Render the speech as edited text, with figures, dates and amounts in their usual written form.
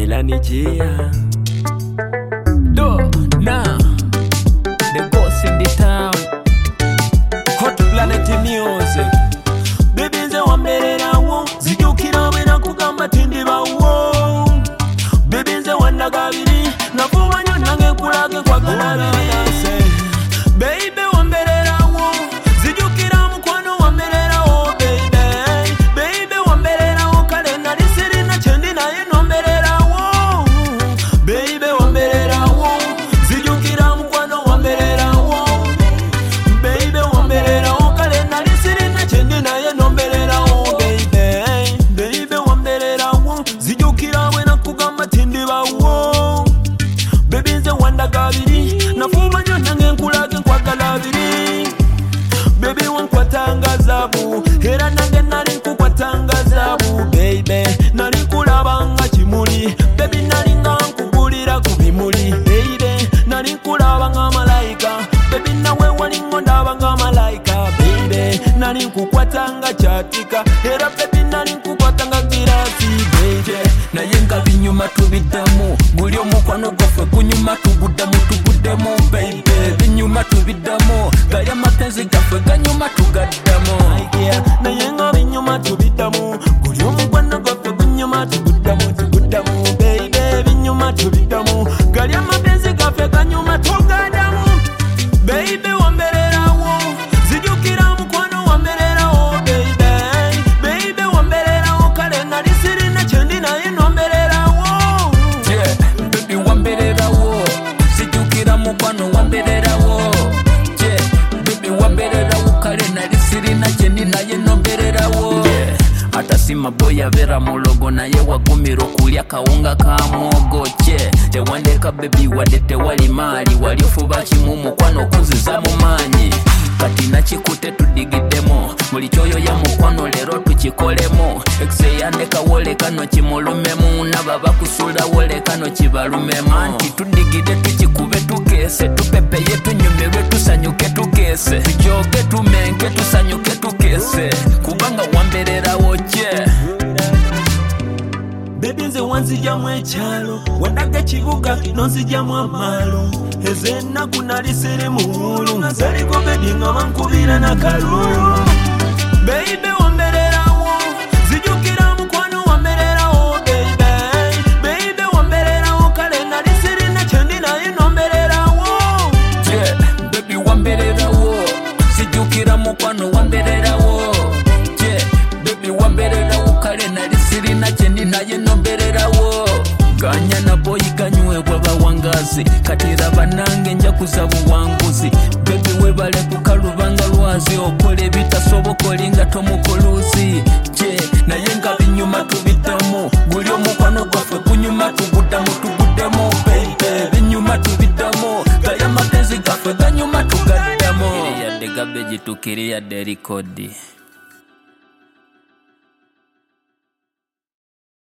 Melanie Gia. Do now the boss in the town. Hot Planet Music. Baby nze wambererawo zijukira bwe nakugamba tindibawo. Baby nze wandagabiri nafuba nnyo nange nkulage nkwagala biri. Baby wambererawo zijukira mukwano wambererawo baby. Baby wambererawo kale nali sirina kyendi naye nombererawo. Baby wambererawo zijukira mukwano wambererawo. Baby wambererawo kale nali sirina kyendi naye nombererawo baby. Baby wambererawo zijukira bwe nakugamba tindibawo. Baby nze wandagabiri nafuba nnyo nange nkulage nkwagala biri. Baby wankwatanga zaabu era nange nali nkukwatanga zaabu baby. Nali nkulabanga kimuli baby, nali nga nkugulira ku bimuli baby. Nali nkulabanga malayika baby, nawe walingo ndabanga malayika baby. Nali nkukwatanga kyatika era baby nali nkukwatanga girasi baby. Naye nga binyuma tubiddamu guli omukwano gwaffe gunyuma tuguddemu baby. Binyuma tubiddamu gali amapenzi gaffe ganyuma tugaddamu. Naye nga binyuma tubiddamu guli omukwano gwaffe gunyuma tuguddamu baby. Binyuma tubiddamu gali amapenzi gaffe ganyuma tugaddamu baby. Wambererawo zijukira mukwano wambererawo baby. Baby wambererawo kale nali sirina kyendi naye nombererawo. Yeah, baby wambererawo zijukira mukwano wambererawo. Yeah, baby wambererawo kale nali sirina kyendi naye nombererawo. Yeah, atasima boy avera mulogo naye wagumira okulya kawunga ka mwogo. Che tewandeka baby wadde tewali maali walifuba kimu mukwano okuziza mu maanyi. Kati nakikute tudigiddemu buli kyoyo ya mukwano leero tukikolemu. Ekise yandeka wolekano kimulumemu naba bakusula wolekano kibalumemu. Anti tudigide tukikube tukeese tupepeye tunyumirwe tusanyuke tukeese tujoge tumenke tusanyuke tukeese kubanga wambererawo kye. Baby nze wanzijamu ekyalo wandaga ekibuga nonzijamu amaalo. Ezo ennaku nali siri muwulu nga zaliko baby nga bankubira nakalulu. Baby wambererawo zijukira mukwano wambererawo baby. Baby wambererawo kale nali sirina kyendi naye nombererawo. Yeah, baby wambererawo zijukira mukwano wambererawo. Yeah, baby wambererawo kale nali sirina kyendi naye nombererawo. Ganya na boy ganywebwa bawangazi katira banange nja kuza buwanguzi. Baby webale kukalubanga lwazi okole bitasoboka olinga tomukoluzi. Je naye nga binyuma tubiddamu guli omukwano gwaffe gunyuma tuguddemu baby. Binyuma tubiddamu gali amapenzi gaffe ganyuma tugaddamu. Yadde gabeji tukiri yadde likodi.